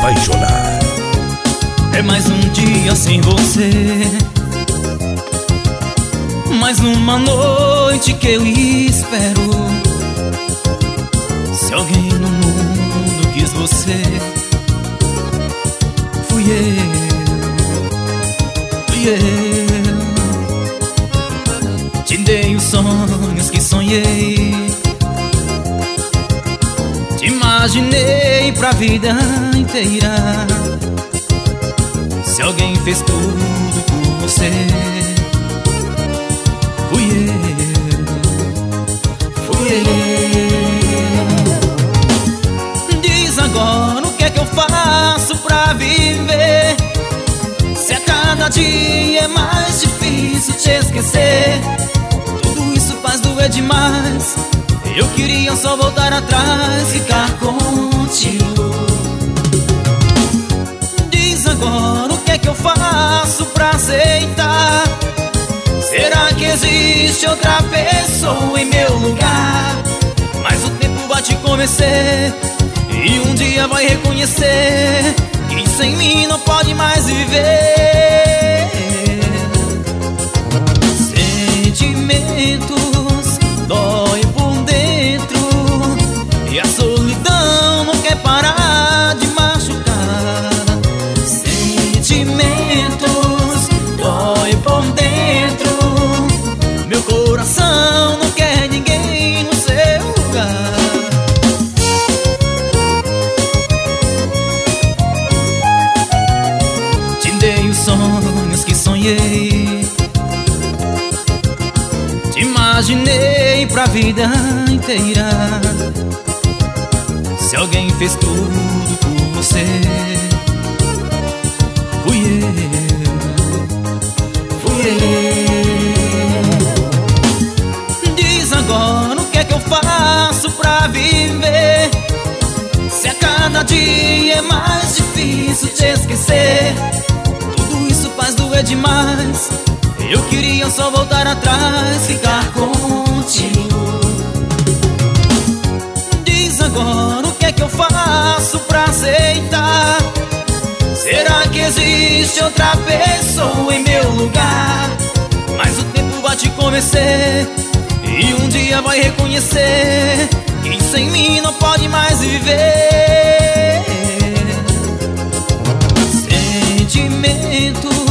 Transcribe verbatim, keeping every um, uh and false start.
apaixonar. É mais um dia sem você, mais uma noite que eu espero. Se alguém no mundo quis você, fui eu, fui eu. Te dei os sonhos que sonhei, te imaginei pra vida inteira. Se alguém fez tudo por você, fui eu, fui eu. Diz agora o que é que eu faço pra viver, se a cada dia é mais difícil te esquecer. Tudo isso faz doer demais, eu queria só voltar atrás, ficar contigo. Diz agora o que é que eu faço pra aceitar, será que existe outra pessoa em meu lugar? Mas o tempo vai te convencer, e um dia vai reconhecer que sem mim não pode mais viver. Sentimentos dói por dentro, e a solidão não quer parar de machucar. Sentimentos dói por dentro, meu coração não quer ninguém no seu lugar. Te dei os sonhos que sonhei, te imaginei pra vida inteira. Se alguém fez tudo por você, fui eu, fui eu. Diz agora o que é que eu faço pra viver, se a cada dia é mais difícil te esquecer. Tudo isso faz doer demais, eu queria só voltar atrás, ficar contigo. Diz agora o que é que eu faço pra aceitar, será que existe outra pessoa em meu lugar? Mas o tempo vai te convencer, e um dia vai reconhecer que sem mim não pode mais viver. Sentimento